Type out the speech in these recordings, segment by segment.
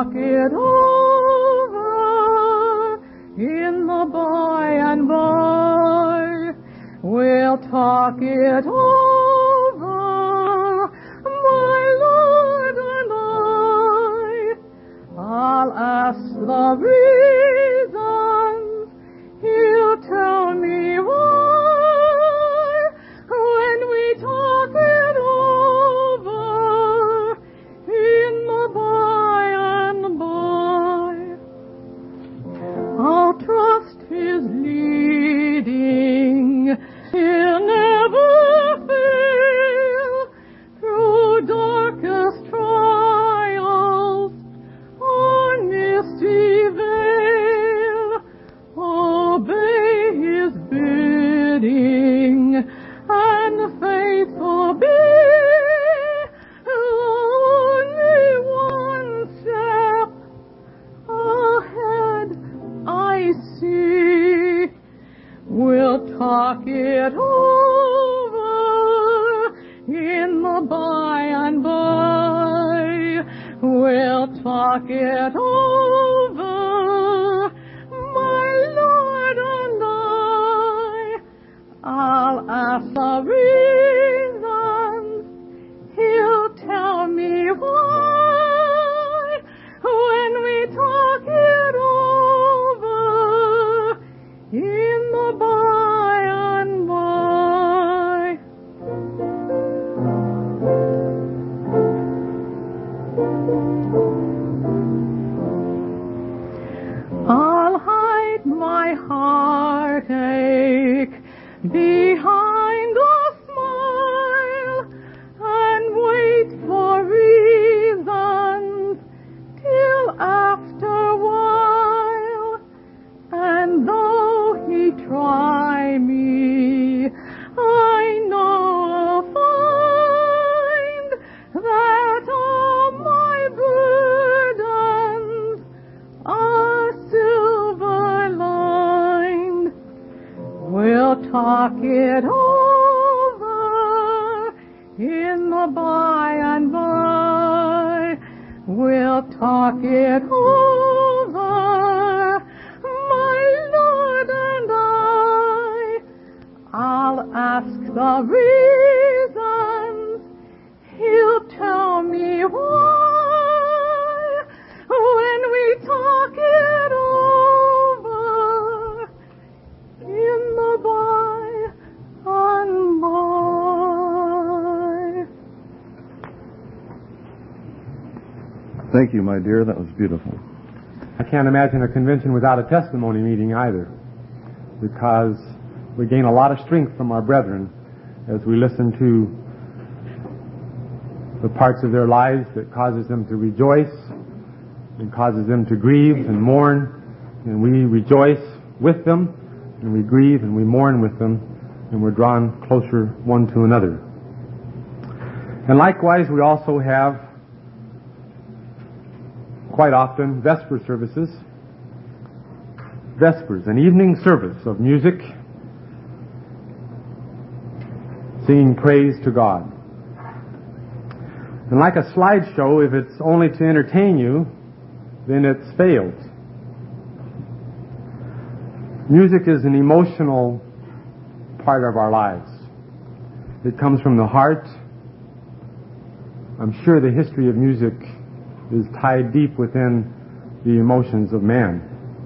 talk it over in the by and by. We'll talk it over, my Lord and I. I'll ask the reasons, He'll tell me why. When we talk it over in the by and by, I'll trust His leading. He'll never fail through darkest trials or misty veil. Obey His bidding and faithful be. Only one step ahead I see. We'll talk it over in the by and by. We'll talk it over, my Lord and I. I'll ask the reasons, He'll tell me why. When we talk it over in the by and by. I'll hide my heartache behind a smile and wait for reasons till after a while. And though He try me, I know I'll find that all my burdens are silver lined. We'll talk it over in the by and by. We'll talk it over, my Lord and I. I'll ask the reasons, He'll tell me why. When we talk it over in the by and by. Thank you, my dear. That was beautiful. I can't imagine a convention without a testimony meeting either, because we gain a lot of strength from our brethren as we listen to the parts of their lives that causes them to rejoice and causes them to grieve and mourn, and we rejoice with them, and we grieve and we mourn with them, and we're drawn closer one to another. And likewise, we also have quite often Vesper services. Vespers, an evening service of music, singing praise to God. And like a slideshow, if it's only to entertain you, then it's failed. Music is an emotional part of our lives. It comes from the heart. I'm sure the history of music is tied deep within the emotions of man.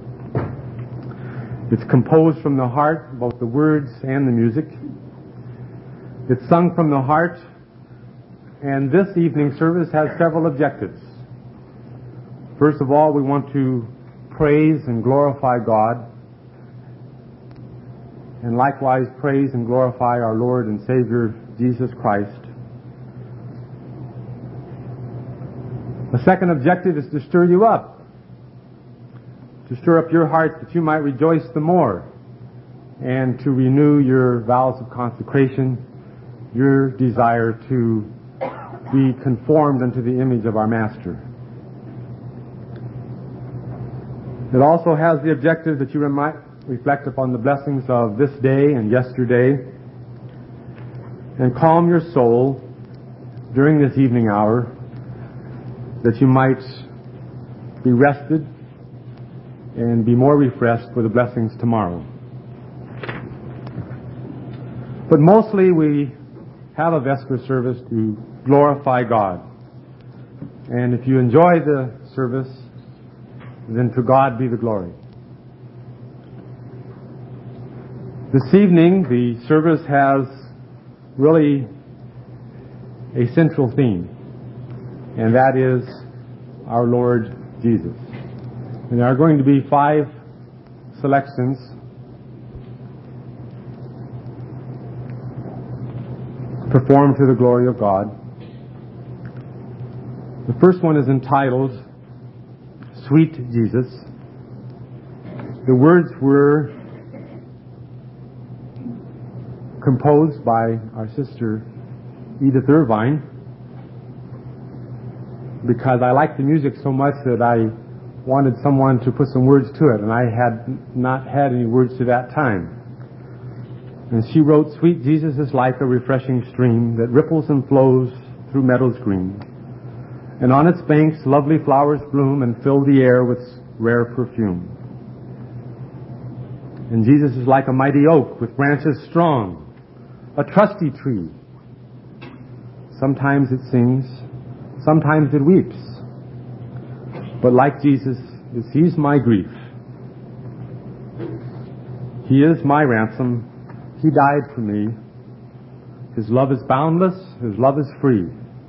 It's composed from the heart, both the words and the music. It's sung from the heart, and this evening service has several objectives. First of all, we want to praise and glorify God, and likewise praise and glorify our Lord and Savior, Jesus Christ. The second objective is to stir you up, to stir up your heart that you might rejoice the more, and to renew your vows of consecration, your desire to be conformed unto the image of our Master. It also has the objective that you might reflect upon the blessings of this day and yesterday, and calm your soul during this evening hour, that you might be rested, and be more refreshed for the blessings tomorrow. But mostly we have a Vesper service to glorify God. And if you enjoy the service, then to God be the glory. This evening, the service has really a central theme, and that is our Lord Jesus. And there are going to be 5 selections performed to the glory of God. The first one is entitled Sweet Jesus. The words were composed by our sister Edith Irvine, because I liked the music so much that I wanted someone to put some words to it, and I had not had any words to that time. And she wrote, "Sweet Jesus is like a refreshing stream that ripples and flows through meadows green. And on its banks lovely flowers bloom and fill the air with rare perfume. And Jesus is like a mighty oak with branches strong, a trusty tree. Sometimes it sings, sometimes it weeps. But like Jesus, it sees my grief. He is my ransom. He died for me. His love is boundless. His love is free.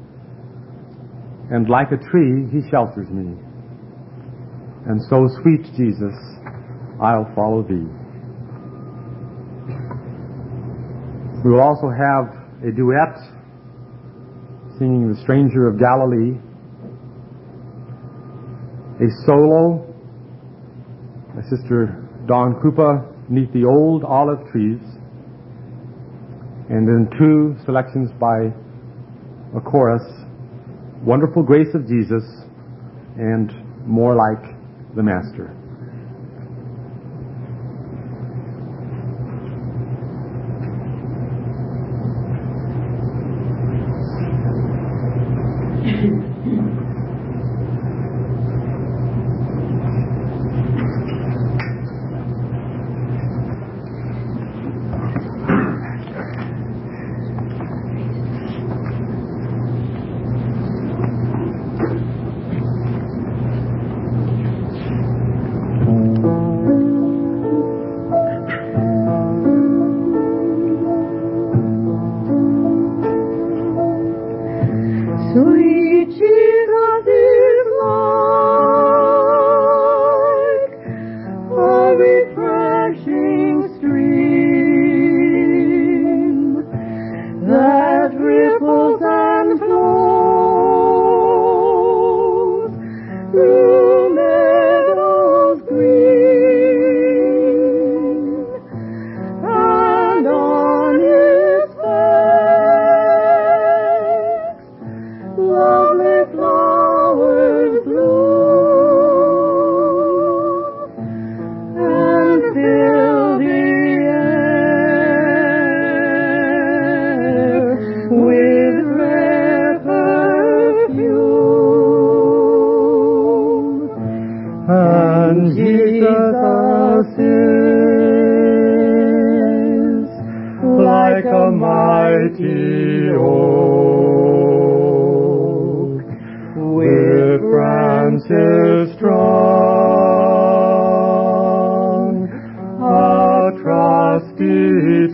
And like a tree, He shelters me. And so, sweet Jesus, I'll follow Thee." We will also have a duet singing "The Stranger of Galilee," a solo by Sister Dawn Krupa, "'Neath the Old Olive Trees," and then 2 selections by a chorus, "Wonderful Grace of Jesus" and "More Like the Master." Sweet Jesus is like a refreshing stream that ripples and flows through meadows green, and on its banks lovely flowers bloom and fill the air with rare perfume. And Jesus is like a mighty oak with branches strong, a trusty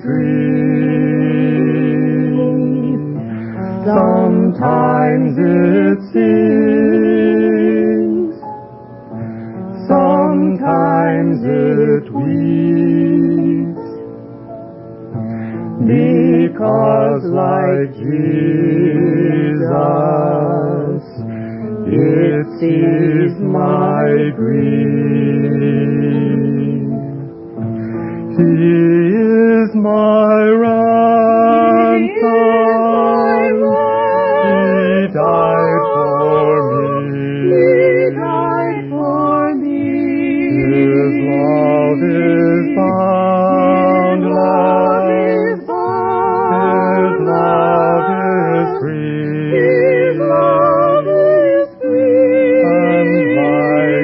tree. Sometimes it sings, sometimes it weeps, because like Jesus, it sees my grief. He is my ransom. He died for me. His love is boundless. His love is free. And like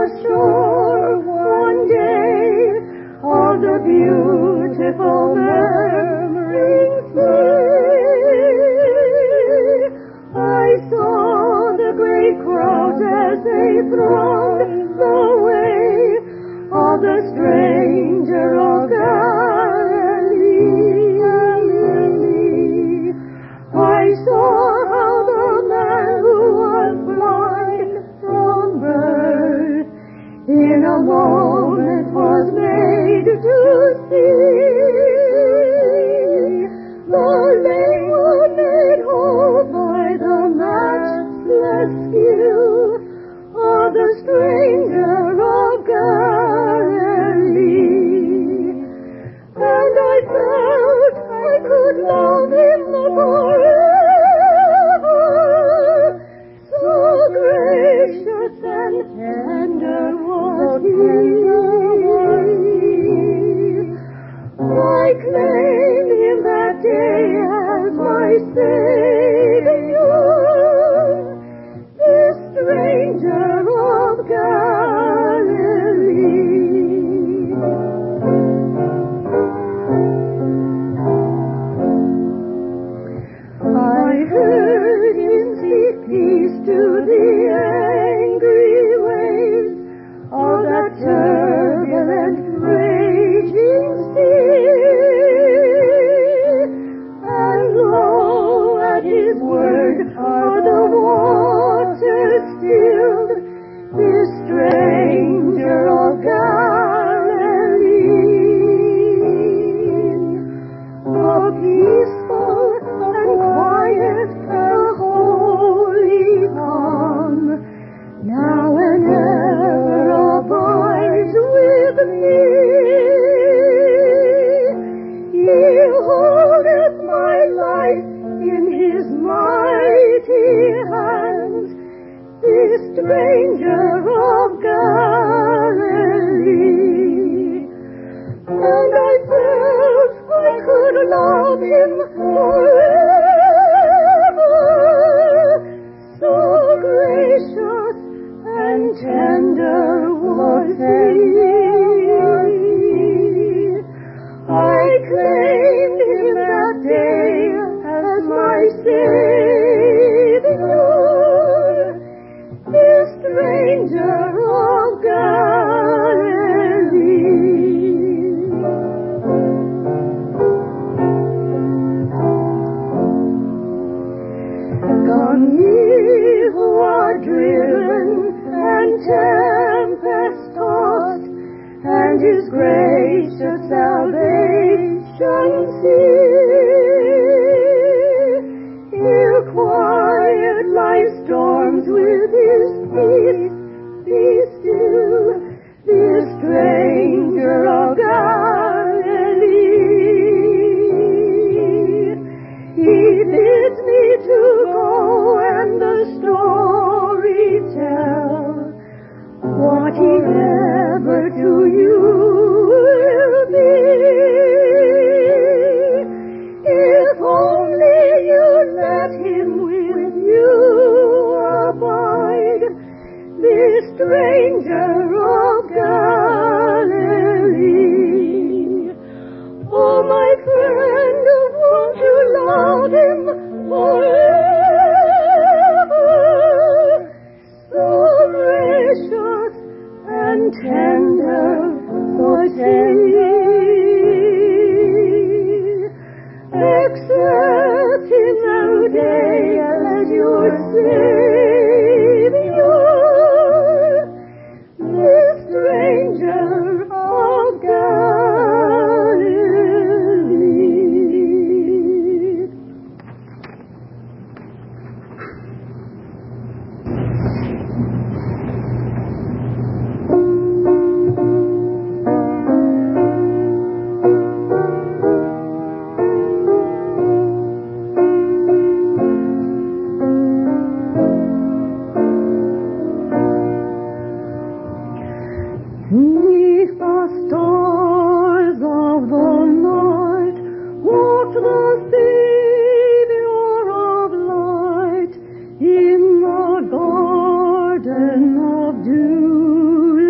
the shore one day of the beautiful murmuring sea. I saw the great crowds as they thronged the way of the stranger of Galilee. I saw how the man who was blind from birth in a moment was made to see. The lame were made whole by the matchless skill of the stranger of Galilee. And I felt I could love him forever, so gracious and tender was he. I claimed him that day as my Savior, this stranger of Galilee. I heard him speak peace to the angry waves of that turbulent, raging sea. And lo, at his word are the waters stilled, this stranger of Galilee. A peaceful and quiet, a holy calm, now and ever abides with me. He holdeth my life in his mighty hands, this stranger of Galilee. And I felt I could love him forever, so gracious and tender was he. I claimed him that day as my Savior, this stranger of Galilee. Come ye who are driven and tempest-tossed, and his gracious salvation see. He'll quiet life's storms with his peace. Be still, this stranger of Galilee. He bids me to go and the story tell, what he ever to you will be. If only you let him with you abide, this stranger of Galilee. Oh, my friend, won't you love him forever? So gracious and tender was he. Accept him now day as your Savior, this stranger of Galilee. Neath the stars of the night walked the Savior of light in the garden of dewy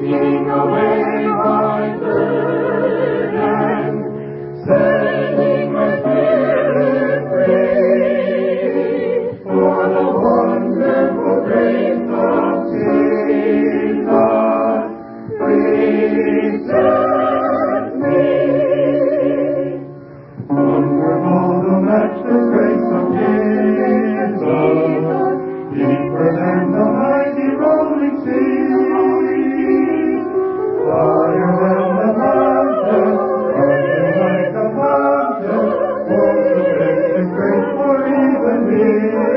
taking away my burden, setting my spirit free, for the wonderful grace of Jesus reaches me. Wonderful the matchless grace of Jesus, deeper than the mighty rolling sea, higher than the mountains, rising like a fountain, for sufficient grace for even me.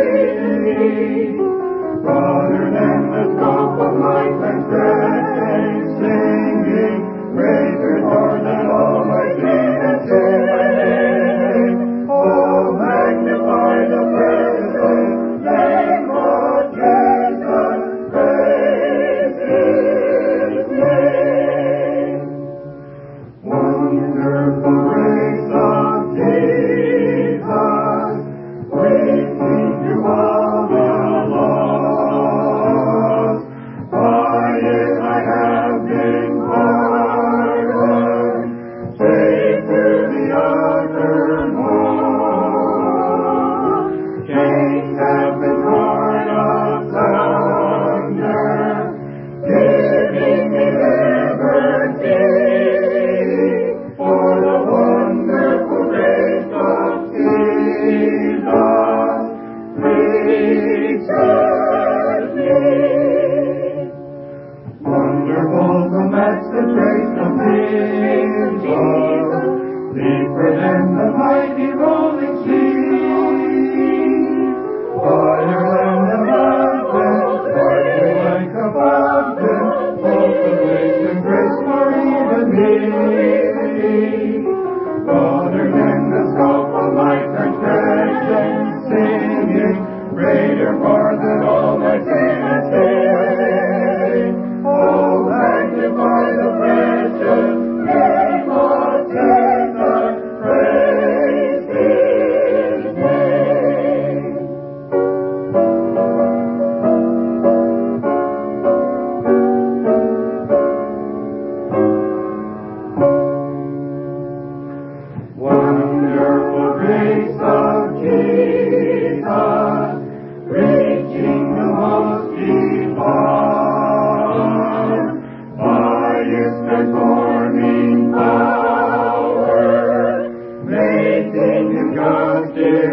Broader than the scope of my transgression, singing, greater far than all my sin and shame. Oh, magnify the precious name of Jesus, praise His name. Wonderful grace of Jesus, reaching to all the lost. By it I have been pardoned, saved to the uttermost. Chains have been torn asunder, giving me liberty. For the wonderful grace of Jesus reaches me. Wonderful the matchless grace of Jesus, deeper than the mighty rolling sea, higher than the mountains, rising like a fountain, all sufficient grace for even me. Broader than the scope of my transgression, singing, greater far than all my sin and shame. Oh, magnify the precious name of Jesus, praise His name. Wonderful grace of Jesus, reaching the most deep heart. By His transforming power, making Him God's dear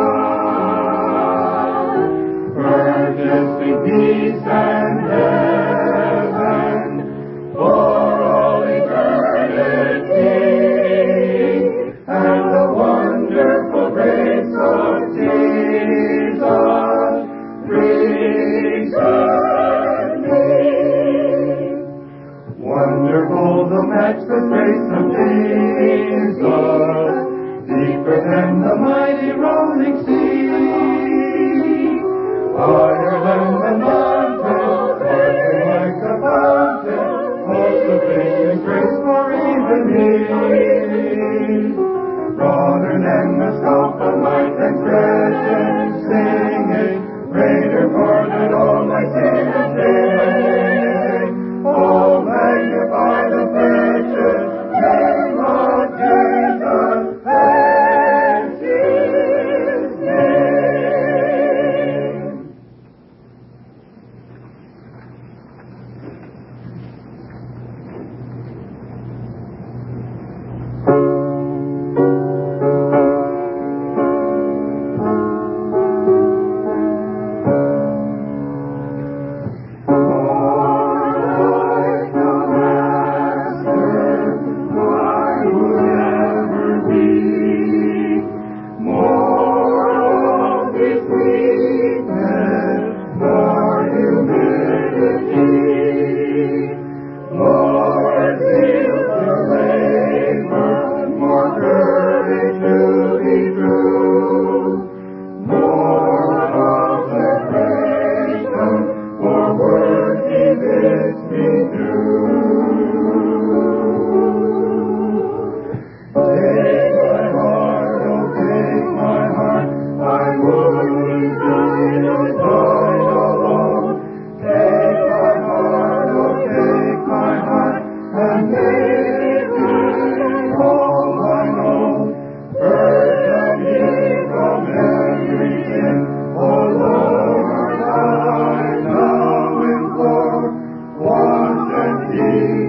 child, purchasing peace and heaven for all eternity. And the wonderful grace of Jesus reaches me. Wonderful the matchless grace of Jesus, deeper than the mighty rolling sea, higher than the mountains, rising like a fountain, all sufficient grace for even me. Broader than the scope of my transgression, singing, greater far than all my sin and shame. Oh, magnify the precious name of Jesus, praise His name.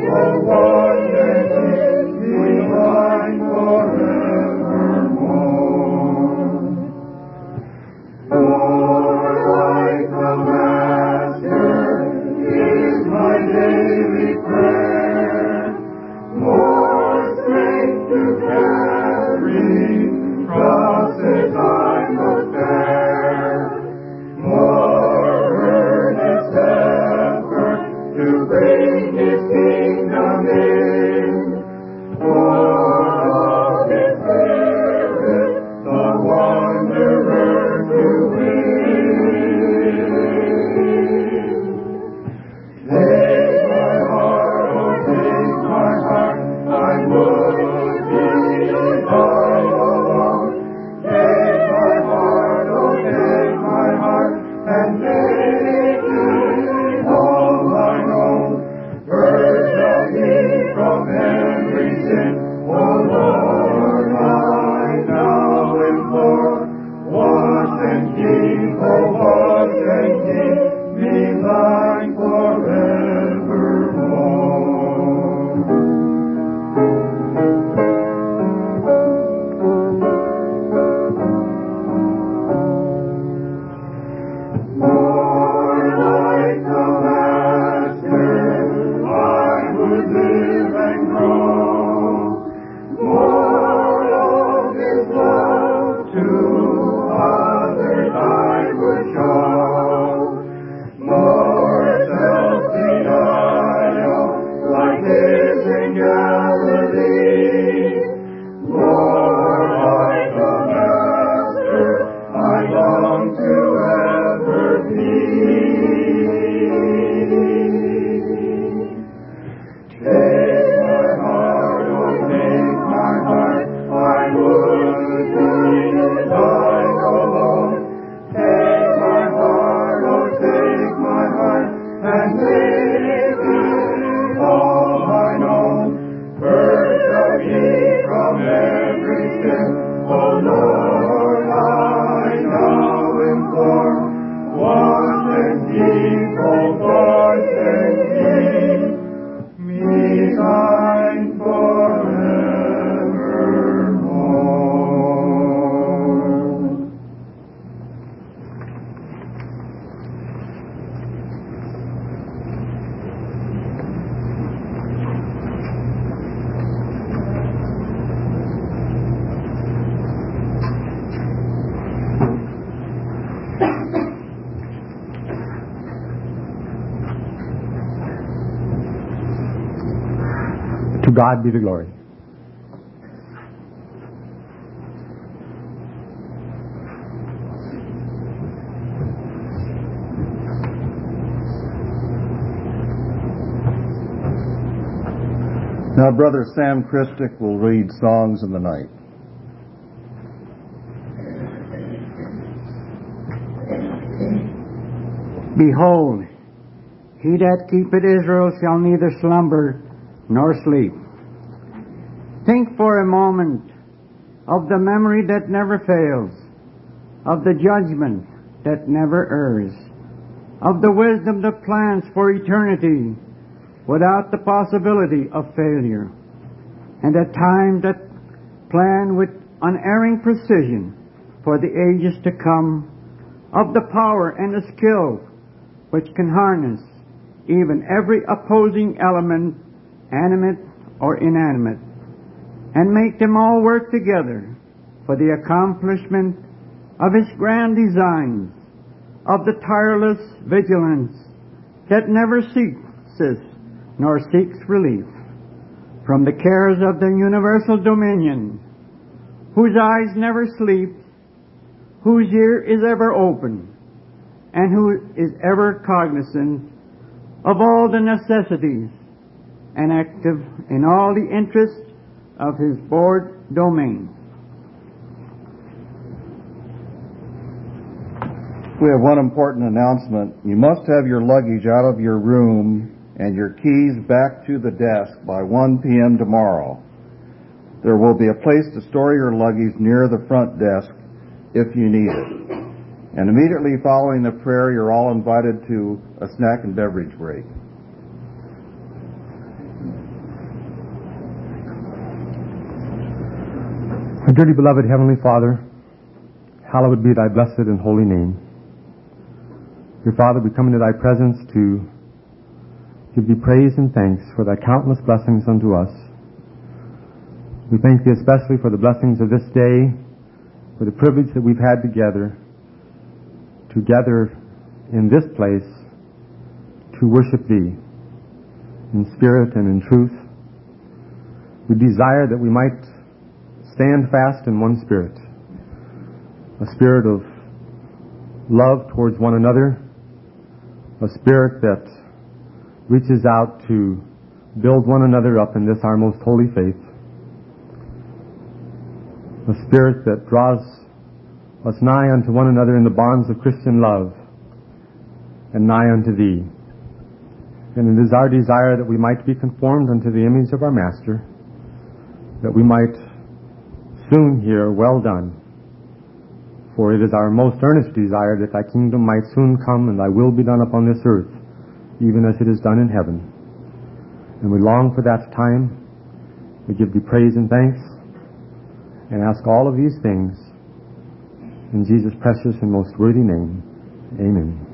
To God be the glory. Now, Brother Sam Christic will read Songs in the Night. Behold, he that keepeth Israel shall neither slumber nor sleep. Think for a moment of the memory that never fails, of the judgment that never errs, of the wisdom that plans for eternity without the possibility of failure, and a time that plan with unerring precision for the ages to come, of the power and the skill which can harness even every opposing element, animate or inanimate, and make them all work together for the accomplishment of His grand designs, of the tireless vigilance that never ceases nor seeks relief from the cares of the universal dominion, whose eyes never sleep, whose ear is ever open, and who is ever cognizant of all the necessities and active in all the interests of His broad domain. We have one important announcement. You must have your luggage out of your room and your keys back to the desk by 1 p.m. tomorrow. There will be a place to store your luggage near the front desk if you need it. And immediately following the prayer, you're all invited to a snack and beverage break. Our dearly beloved Heavenly Father, hallowed be thy blessed and holy name. Dear Father, we come into thy presence to give thee praise and thanks for thy countless blessings unto us. We thank thee especially for the blessings of this day, for the privilege that we've had together in this place to worship thee in spirit and in truth. We desire that we might stand fast in one spirit, a spirit of love towards one another, a spirit that reaches out to build one another up in this our most holy faith, a spirit that draws us nigh unto one another in the bonds of Christian love and nigh unto thee. And it is our desire that we might be conformed unto the image of our Master, that we might soon hear, well done. For it is our most earnest desire that thy kingdom might soon come and thy will be done upon this earth, even as it is done in heaven. And we long for that time. We give thee praise and thanks, and ask all of these things in Jesus' precious and most worthy name. Amen.